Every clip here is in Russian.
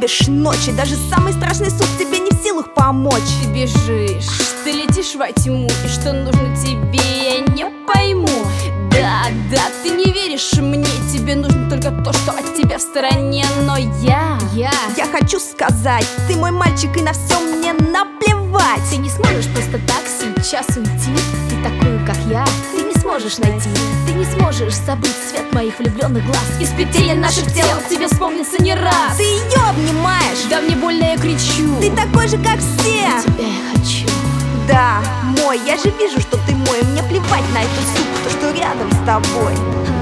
любишь ночи, даже самый страшный сон тебе не в силах помочь. Ты бежишь, ты летишь во тьму, и что нужно тебе, я не пойму. Да, ты не веришь мне, тебе нужно только то, что от тебя в стороне. Но я хочу сказать, ты мой мальчик, и на все мне наплевать. Ты не сможешь просто так сейчас уйти. Ты такую, как я, ты не сможешь найти. Ты не сможешь забыть цвет моих влюбленных глаз. Из петель наших тел тебе вспомнится не раз. Ты ее обнимаешь, да мне больно, я кричу. Ты такой же, как все. Тебя я хочу. Да, мой, я же вижу, что ты мой. Мне плевать на эту суку, то, что рядом с тобой.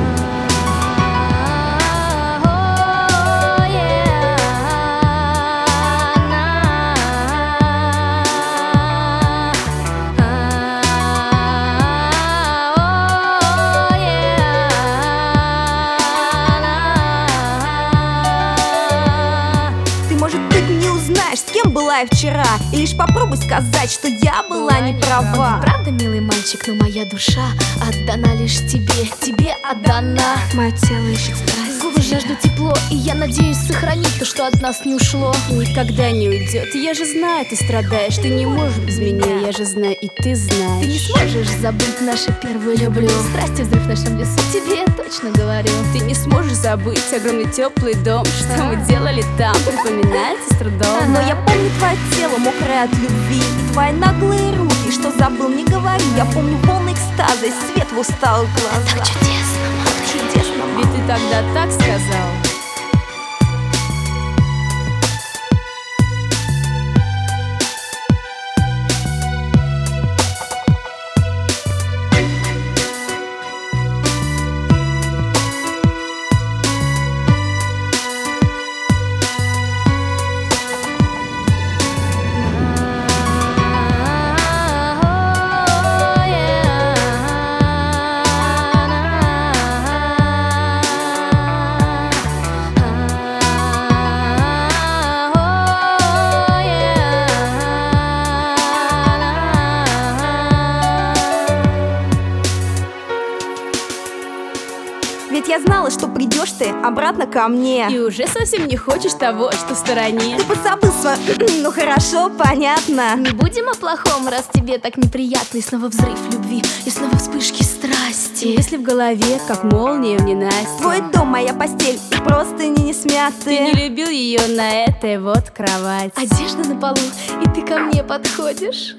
С кем была я вчера, и лишь попробуй сказать, что я была не права. Правда, милый мальчик, но моя душа отдана лишь тебе, тебе отдана. Мое тело ищет страсть, губы жаждут тепло, и я надеюсь сохранить то, что от нас не ушло. Никогда не уйдет, я же знаю, ты страдаешь, ты не можешь без меня, я же знаю, и ты знаешь. Ты не сможешь забыть наше первое люблю. Страсти взрыв в нашем лесу, тебе я точно говорю. Ты не сможешь забыть огромный теплый дом, что мы делали там, припоминается с трудом. Но я помню твое тело, мокрое от любви, и твои наглые руки, что забыл, не говори. Я помню полный экстаза и свет в усталых глазах. Так чудесно, так чудесно, ведь ты тогда так сказал. Ведь я знала, что придешь ты обратно ко мне. И уже совсем не хочешь того, что в стороне. Ты подзабыл свое... Ну хорошо, понятно. Не будем о плохом, раз тебе так неприятно. И снова взрыв любви, и снова вспышки страсти. И если в голове, как молния в ненастье. Твой дом, моя постель, и простыни не смяты. Ты не любил ее на этой вот кровати. Одежда на полу, и ты ко мне подходишь.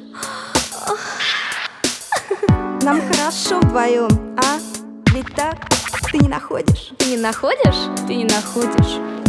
Нам хорошо вдвоем, а? Ведь так? Ты не находишь? Ты не находишь? Ты не находишь.